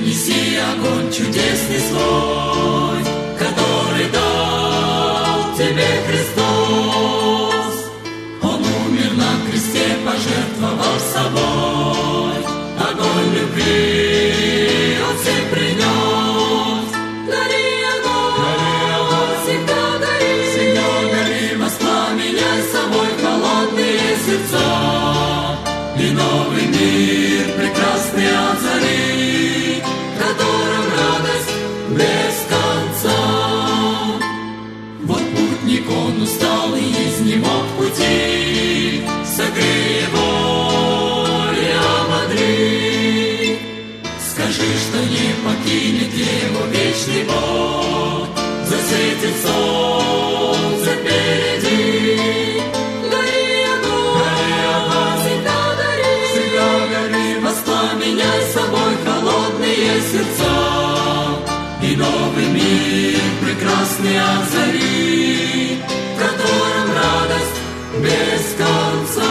неси огонь чудесный свой, который дал тебе Христос. Он умер на кресте, пожертвовав собой, огонь любви Он всем принес. Гори огонь, всегда гори, воспламеняй собой холодные сердца, и новый мир прекрасный озари, в котором радость без конца. Вот путник, он устал и изнемог в пути, согрей его и ободри. Скажи, что не покинет его вечный Бог, засветит солнце впереди. Гори огонь, всегда гори, воспламеняй собой холодные сердца, и новый мир прекрасный озари, в котором радость без конца.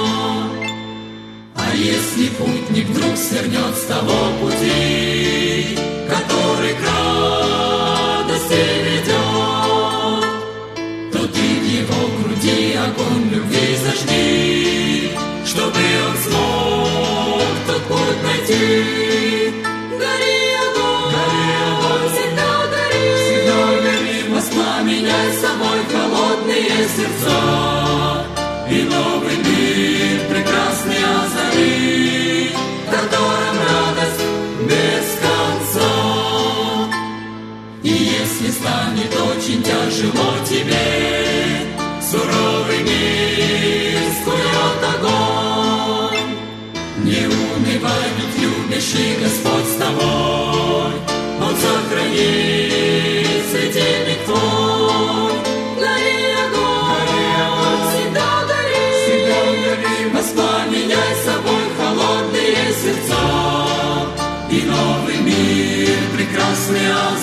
А если путник вдруг свернет с того пути, который к радости ведет, то ты в его груди огонь любви зажги, чтобы он смог тот путь найти. Гори огонь, всегда гори, воспламеняй собой холодные сердца, и новый мир прекрасный озари, в котором радость без конца. И если станет очень тяжело тебе, суровый мир скует огонь, не унывай, ведь любящий Господь с тобой, Он сохранит светильник твой. Гори огонь, всегда гори, воспламеняй собой холодные сердца, и новый мир прекрасный